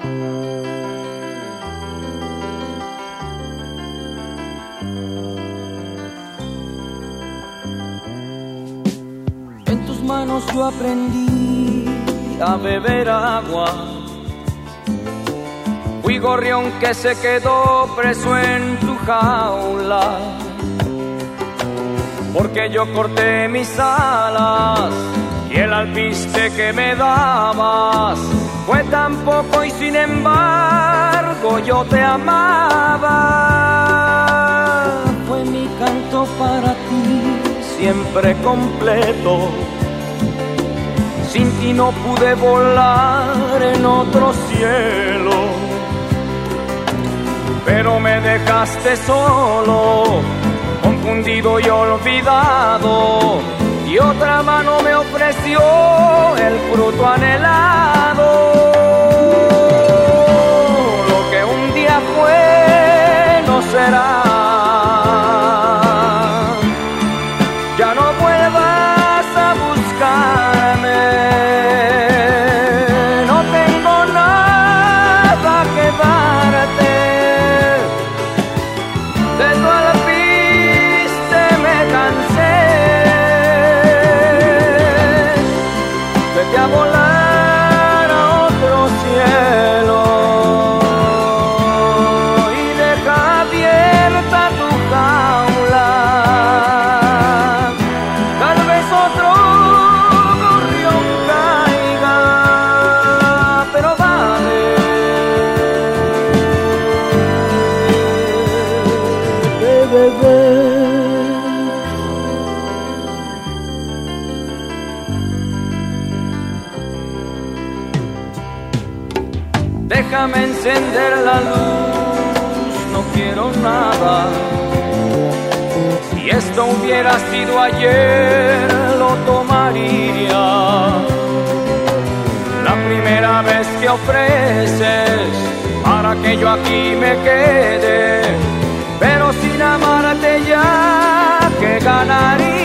En tus manos yo aprendí a beber agua. Fui gorrión que se quedó preso en tu jaula, porque yo corté mis alas y el alpiste que me dabas fue tan poco y sin embargo yo te amaba. Fue mi canto para ti siempre completo. Sin ti no pude volar en otro cielo, pero me dejaste solo, confundido y olvidado, y otra mano me ofreció el fruto anhelado. Lo que un día fue no será. Ya no vuelvas a buscarme, no tengo nada que darte. De tu alpiste me cansé. Vete a volar a otro cielo y deja abierta tu jaula. Tal vez otro gorrión caiga, pero dale. Bebé. Déjame encender la luz, no quiero nada. Si esto hubiera sido ayer, lo tomaría. La primera vez que ofreces para que yo aquí me quede, pero sin amarte ya, ¿qué ganaría?